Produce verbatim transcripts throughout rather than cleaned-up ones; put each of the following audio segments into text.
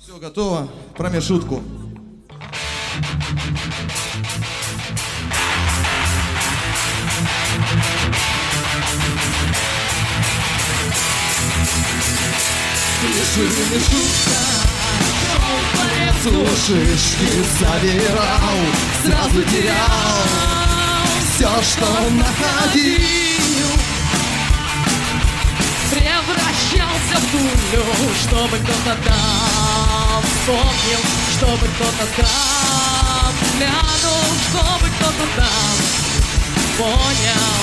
Все готово. Промежутку. Слышишь, шутка, шишки забирал, сразу терял все, что находил. Превращался в дулю, чтобы кто-то там вспомнил, чтобы кто-то там глянул, чтобы кто-то там понял.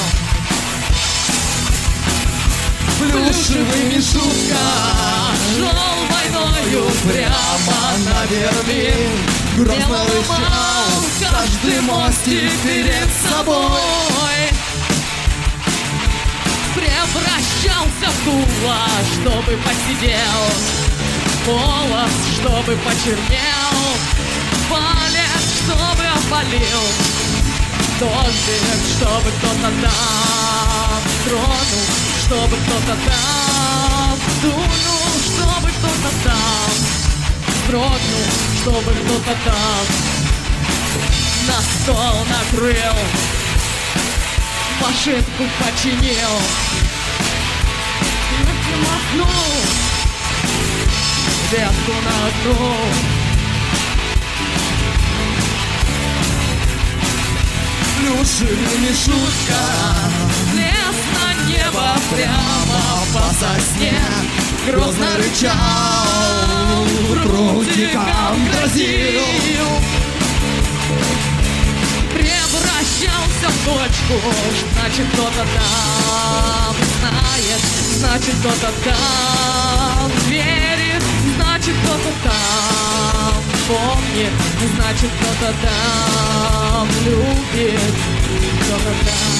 Плюшевый мишутка шел войною прямо на Берлин, грозно рычал каждый мостик перед собой. Превращался в дуло, чтобы посидел, волос, чтобы почернел, палец, чтобы опалил, дождик, чтобы кто-то там тронул, чтобы кто-то там дунул, чтобы кто-то там дрогнул, чтобы кто-то там на стол накрыл, машинку починил, махнул, ветку нагнул. Плюшевый мишутка Лез на небо прямо по сосне, грозно рычал, прутиком грозил. Превращался в точку, значит кто-то там знает, значит кто-то там верит, значит кто-то там помнит, значит кто-то там любит, кто-то там.